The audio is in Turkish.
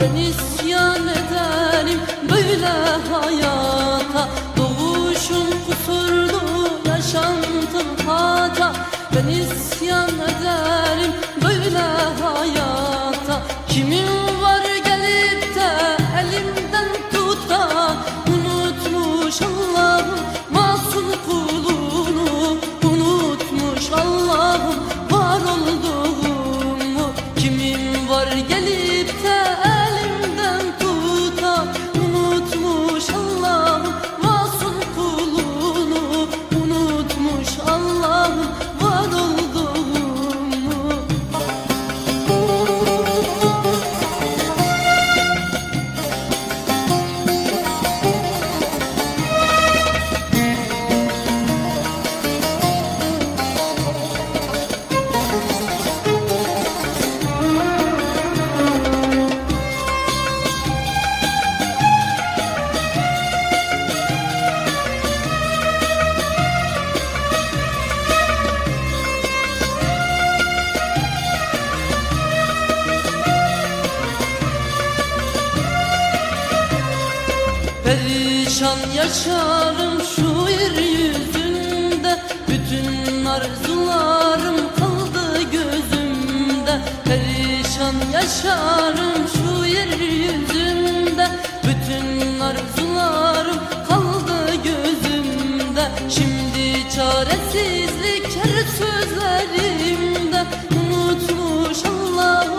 ben isyan ederim böyle hayata. Doğuşum kusurlu, yaşantım hata, ben isyan ederim böyle hayata. Kimin var gelip de elimden tutan, unutmuş Allah'ım masum kulunu, unutmuş Allah'ım var olduğumu. Kimin var gelip de elimden tutan, unutmuş Allah'ım masum kulunu, unutmuş Allah'ım var olduğumu. Perişan yaşarım şu yeryüzünde, bütün arzularım kaldı gözümde. Perişan yaşarım şu yeryüzünde, bütün arzularım kaldı gözümde. Şimdi çaresizlik her sözlerimde, unutmuş Allah